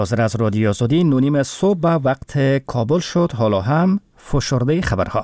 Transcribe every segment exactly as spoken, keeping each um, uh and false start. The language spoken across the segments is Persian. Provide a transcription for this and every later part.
حاضر از رادیو آزادی نونیم صبح به وقت کابل شد. حالا هم فشرده خبرها.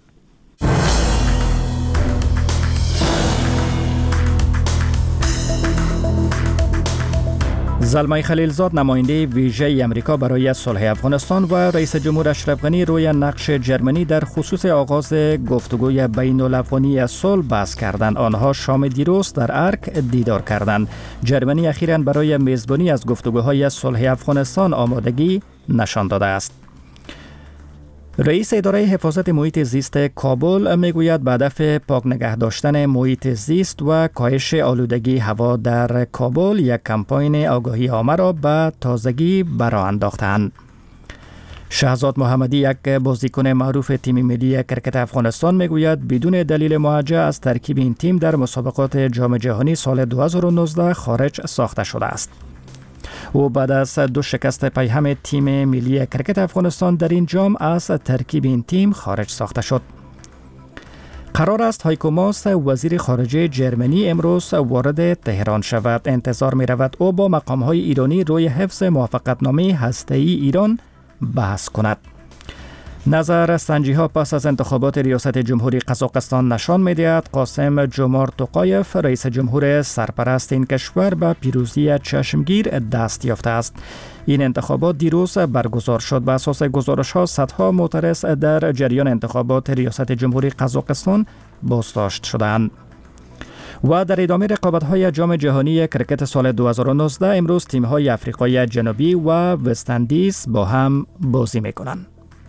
زلمه خلیلزاد نماینده ویژه امریکا برای صلح افغانستان و رئیس جمهور اشرف غنی روی نقش جرمنی در خصوص آغاز گفتگوی بین الافغانی صلح بحث کردند. آنها شام دیروز در ارک دیدار کردند. جرمنی اخیراً برای میزبانی از گفتگوهای صلح افغانستان آمادگی نشان داده است. رئیس اداره حفاظت محیط زیست کابل میگوید به هدف پاک نگه داشتن محیط زیست و کاهش آلودگی هوا در کابل یک کمپاین آگاهی عامه را به تازگی برآ انداختند. شهزاد محمدی، یک بازیکن معروف تیم ملی کرکت افغانستان، میگوید بدون دلیل موجه از ترکیب این تیم در مسابقات جام جهانی سال دو هزار و نوزده خارج ساخته شده است. او بعد از دو شکست پیهم تیم ملی کرکت افغانستان در این جام از ترکیب این تیم خارج ساخته شد. قرار است هایکو ماس، وزیر خارجه جرمنی، امروز وارد تهران شود. انتظار می رود او با مقام‌های ایرانی روی حفظ موافقتنامه هسته‌ای ایران بحث کند. نظر سنجی ها پس از انتخابات ریاست جمهوری قزاقستان نشان می‌دهد قاسم جومارت توقایف، رئیس جمهور سرپرست این کشور، به پیروزی چشمگیر دست یافته است. این انتخابات دیروز برگزار شد. به اساس گزارش ها صدها معترض در جریان انتخابات ریاست جمهوری قزاقستان بازداشت شدند. و در ادامه رقابت‌های جام جهانی کرکت سال دو هزار و نوزده امروز تیم‌های آفریقای جنوبی و وست‌اندیز با هم بازی می‌کنند.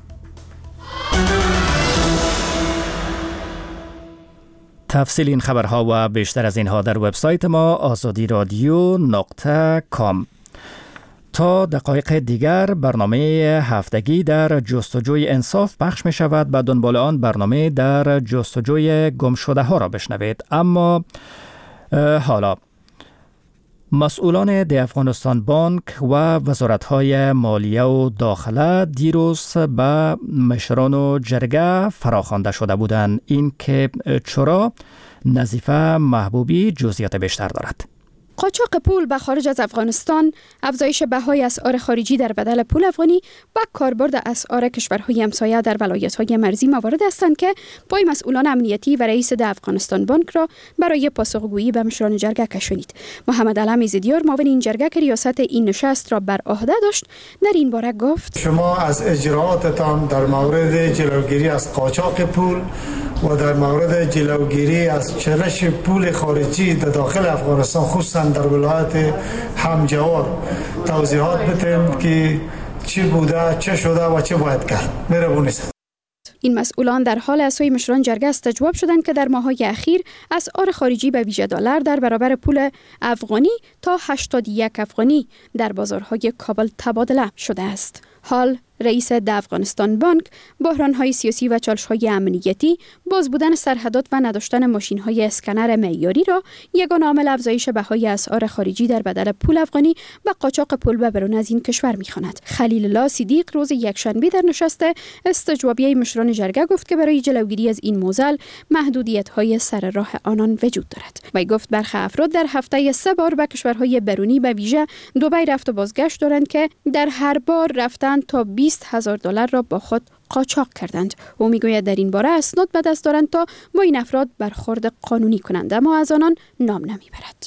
تفصیل این خبرها و بیشتر از اینها در وبسایت ما آزادی رادیو نقطه کام. تا دقایق دیگر برنامه هفتگی در جستجوی انصاف پخش می شود. به دنبال آن برنامه در جستجوی گمشده ها را بشنوید. اما حالا مسئولان ده افغانستان بانک و وزارت‌های مالیه و داخله دیروز به مشران و جرگه فراخوانده شده بودند. این که چرا؟ نظیفه محبوبی جزئیات بیشتر دارد. قاچاق پول به خارج از افغانستان، افزایش بهای اسعار خارجی در بدل پول افغانی و کاربرد اسعار کشورهای همسایه در ولایت‌های مرزی موارد هستند که پای مسئولان امنیتی و رئیس ده افغانستان بانک را برای پاسخگویی به مشران جرگه کشانید. محمد علم زیدیار، معاون این جرگه که ریاست این نشست را بر عهده داشت، در این باره گفت: شما از اجراءاتتان در مورد جلوگیری از قاچاق پول و در مورد جلوگیری از چرش پول خارجی در داخل افغانستان، خصوصا در ولایت همجوار، توضیحات بدید که چی بوده، چه شده و چه باید کرد. مهربونی. این مسئولان در حال از سوی مشران جرگه استجواب شدند که در ماه‌های اخیر اسعار خارجی به ویژه دلار در برابر پول افغانی تا هشتاد و یک افغانی در بازارهای کابل تبادله شده است. حال رئیس ده افغانستان بانک بحران‌های سیاسی و چالش‌های امنیتی، باز بودن سرحدات و نداشتن ماشین‌های اسکنر معیاری را یگانه عامل افزایش بهای اسعار خارجی در بدل پول افغانی و قاچاق پول به بیرون از این کشور می‌خواند. خلیل الله صدیق روز یکشنبه در نشست استجوابیه مشران جرگه گفت که برای جلوگیری از این معضل محدودیت‌های سر راه آنان وجود دارد. وی گفت برخی افراد در هفته سه بار به کشورهای بیرونی به ویژه دبی رفت و بازگشت دارند که در هر بار رفتن تا بیست هزار دلار را با خود قاچاق کردند. او میگوید در این باره اسناد به دست دارند تا با این افراد برخورد قانونی کنند، اما از آنان نام نمیبرد.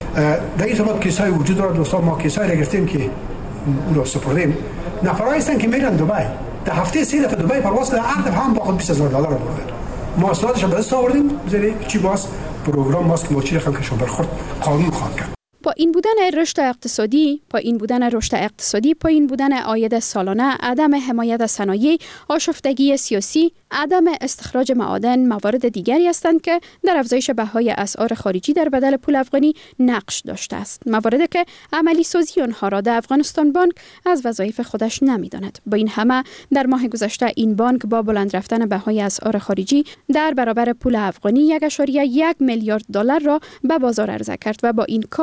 در این صورت کیسای وجود دارد. دوستان، ما کیسای را گرفتیم که اون را سپردیم. نفرایی هستند که میرن دبی، در هفته سه دفعه دبی پرواز کردن، هر دفعه هم با خود بیست هزار دلار را بردن. ما اسنادش را به دست آوردیم، بزنیم چی باز پروگرام ماست که ما چی رقم کشون برخورد قانون خواهد کرد. با این بودن رشد اقتصادی، با این بودن رشد اقتصادی، با این بودن عاید سالانه، عدم حمایت از صنایع، آشفتگی سیاسی، عدم استخراج معادن موارد دیگری هستند که در افزایش بهای اسعار خارجی در بدل پول افغانی نقش داشته است. مواردی که عملی سازی آنها را در افغانستان بانک از وظایف خودش نمی‌داند. با این همه در ماه گذشته این بانک با بلند رفتن بهای اسعار خارجی در برابر پول افغانی یک ممیز یک میلیارد دلار را به بازار عرضه کرد و با این کار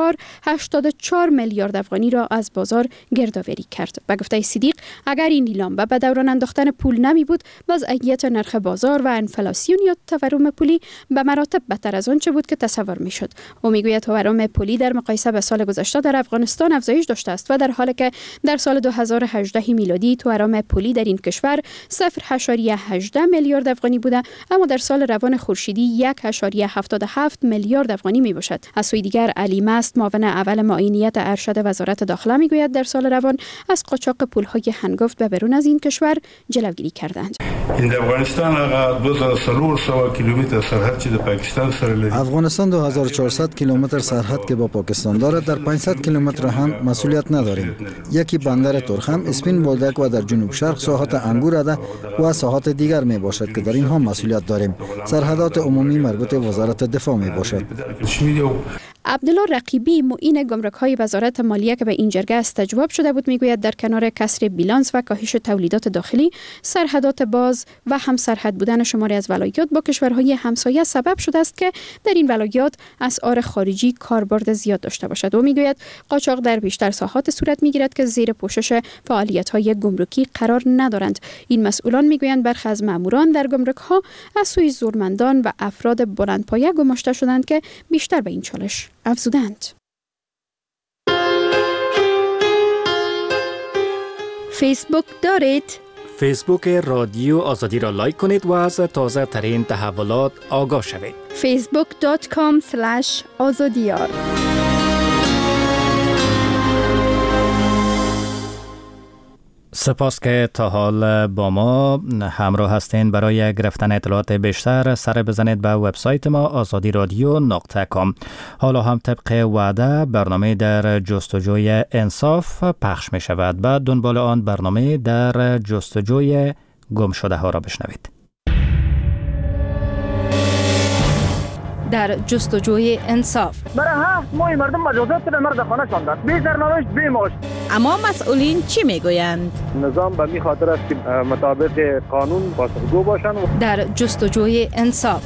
هشتاد و چهار میلیارد افغانی را از بازار گردآوری کرد. به گفته صدیق اگر این اعلام به دوران انداختن پول نمی بود، وضعیت نرخ بازار و انفلاسیون یا تورم پولی به مراتب بدتر از آنچه بود که تصور میشد. او میگوید تورم پولی در مقایسه به سال گذشته در افغانستان افزایش داشته است و در حالی که در سال دو هزار و هجده میلادی تورم پولی در این کشور صفر ممیز هجده میلیارد افغانی بوده، اما در سال روان خورشیدی یک ممیز هفتاد و هفت میلیارد افغانی می باشد. از سوی دیگر علی مست معاون اول معینیت ارشد وزارت داخله میگوید در سال روان از قاچاق پولهای هنگفت به بیرون از این کشور جلوگیری کردند. این افغانستان هغه دو هزار و چهارصد کیلومتر سرحد چې د پاکستان سره لري. افغانستان دو هزار و چهارصد کیلومتر سرحد که با پاکستان دارد، در پانصد کیلومتر هم مسئولیت نداریم. یکی بندر ترخم، اسپین بولدک و در جنوب شرق ساحات انگور اده و ساحات دیگر می باشد که در اینها مسئولیت داریم. سرحدات عمومی مربوط وزارت دفاع می باشد. عبدالله رقیبی معین گمرک‌های وزارت مالیه که به این جرگه استجواب شده بود میگوید در کنار کسر بیلانس و کاهش تولیدات داخلی، سرحدات باز و هم سرحد بودن شماری از ولایات با کشورهای همسایه سبب شده است که در این ولایات اسعار خارجی کاربرد زیاد داشته باشد. و میگوید قاچاق در بیشتر ساحات صورت میگیرد که زیر پوشش فعالیت‌های گمرکی قرار ندارند. این مسئولان میگویند برخی از ماموران در گمرک‌ها از سوی زورمندان و افراد بلندپایه گماشته شدند که بیشتر به این چالش افزودند. فیسبوک دارید؟ فیسبوک رادیو آزادی را لایک کنید و از تازه ترین تحولات آگاه شوید. فیسبوک دات کام اسلش آزادیار. سپاس که تا حال با ما همراه هستین. برای گرفتن اطلاعات بیشتر سر بزنید به وبسایت ما آزادی رادیو نقطه کام. حالا هم طبق وعده برنامه در جستجوی انصاف پخش می شود. بعد دنبال آن برنامه در جستجوی گم شده ها را بشنوید. در جستجوی انصاف برای هفت ماه مردم مجازات به مرد خانه شاندن، بی سرنوشت بی معاش. اما مسئولین چی میگویند؟ نظام به می خاطر است که مطابق قانون پاسخگو باشند. در جستجوی انصاف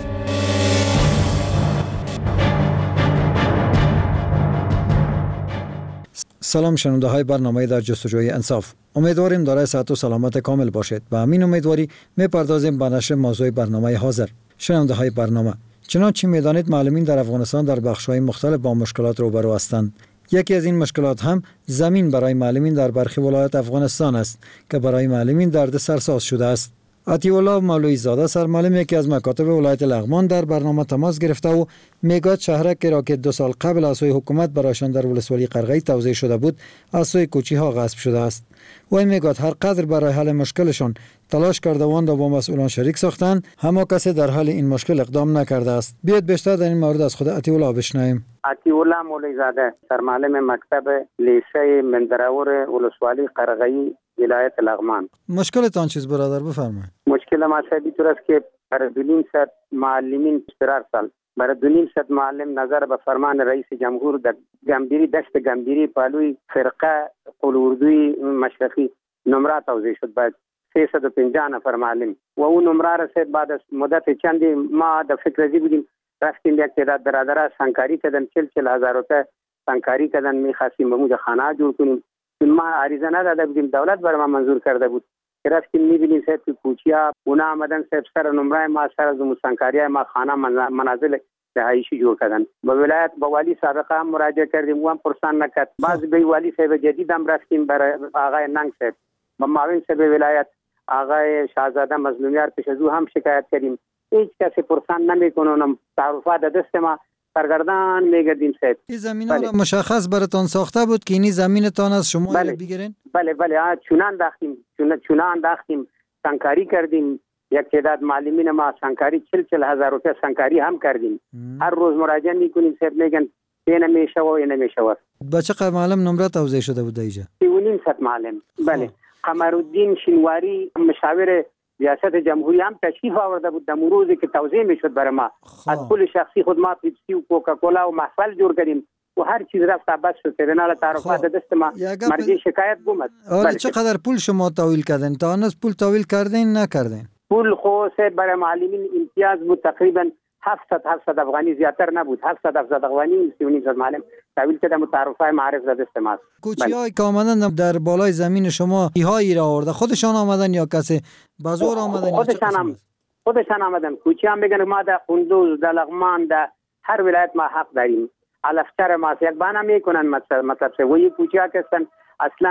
سلام شنونده های برنامه در جستجوی انصاف. امیدواریم دارای صحت و سلامت کامل باشید. و همین امیدواری میپردازیم به نشر موضوع برنامه حاضر. شنونده های برنامه، چنانچه میدانید معلمین در افغانستان در بخش‌های مختلف با مشکلات روبرو هستند. یکی از این مشکلات هم زمین برای معلمین در برخی ولایات افغانستان است که برای معلمین درد سرساز شده است. عطی‌الله مولوی زاده سرمعلم یکی از مکاتب ولایت لغمان در برنامه تماس گرفته و میگوید شهرکی را که دو سال قبل از سوی حکومت برایشان در ولسوالی قرغی توزیع شده بود از سوی کوچی‌ها غصب شده است. و میگوید هر قدر برای حل مشکلشان تلاش کرده و آن را با مسئولان شریک ساختند، اما کسی در حل این مشکل اقدام نکرده است. بیاید بیشتر در این مورد از خود عطی‌الله بشنویم. عطی‌الله مولوی زاده سرمعلم مکتب لیسه مندراور ولسوالی قرغی ولایت لغمان. مشکلتان چیز برادر بفرمایید. مشکل ما شدید طور است که برای دو نیم صد معلمین استقرار سال برای دو نیم صد معلم نظر به فرمان رئیس جمهور در گمبیری دشت گمبیری پالوی فرقه قول اردوی مشرقی نمره توزیع شد بعد سیصد و پنجاه نفر معلم و اون نمره رسید. بعد از مدت چندی ما در فکر ازی بودیم، رفتیم یک تعداد برادرها سنگکاری کردن، چل چل هزار روپه سنگکاری کردن، میخواستیم به موجه خانه جور کنیم. ما عریضه نداده بودیم، دولت برای ما منظور کرده بود. رفتیم میبینیم صاحب که کوچیا اونا آمدن صاحب سر نمره ما سر از مسنکاری ما خانه منازل رهایشی جور کردن. با ولایت با والی سابقه هم مراجعه کردیم، او هم پرسان نکرد. بعض به والی صاحب جدید هم رفتیم برای آقای ننگ صاحب با معاون صاحب ولایت آقای شاهزاده مظلومیار پیش از او هم شکایت کردیم. هیچ کسی پرسان نمیکنه. اونم تعارفات دست ما سرگردان میگردیم صاحب. این زمین ها مشخص براتون ساخته بود که این زمینتان از شما بله. بگیرین؟ بله بله چونان انداختیم چونان انداختیم سنگکاری کردیم. یک تعداد معلمین ما سنگکاری چل چل هزار روپیه سنگکاری هم کردیم. ام. هر روز مراجعه میکنیم صاحب میگن این نمیشه و این نمیشه. با چقدر معلم نمره توزیع شده بود اینجا؟ سی و نیم صد معلم. بله. قمرالدین شینواری مشاور ریاست جمهوری هم تشریف آورده بود در روزی که توزیع میشد برای ما. خواه. از پول شخصی خود ما پیپسی و کوکاکولا و محفل جور کردیم و هر چیز رفت بس شد. ترنال تعارفات دست ما مرجع شکایت گمد. حالا چقدر پول شما تحویل کردین؟ تا هنوز پول تحویل کردین نکردین؟ پول خو سه برای معلمین امتیاز بود تقریبا هفتصد هفتصد افغانی زیاتر نبود. هفتصد هفتصد افغانی سی و نیم صد معلم تحویل شده. متعارفه معارف زده است ما. کوچی‌های که آمدن در بالای زمین شما ایهایی را آورده خودشان آمدن یا کسی بازور آمدن؟ خودشان هم خودشان آمدن. کوچی هم میگن ما در قندوز، در لغمان، در هر ولایت ما حق داریم. علفچر ما یک بنا میکنن مطلب مطلب سه وی کوچی ها که اصلا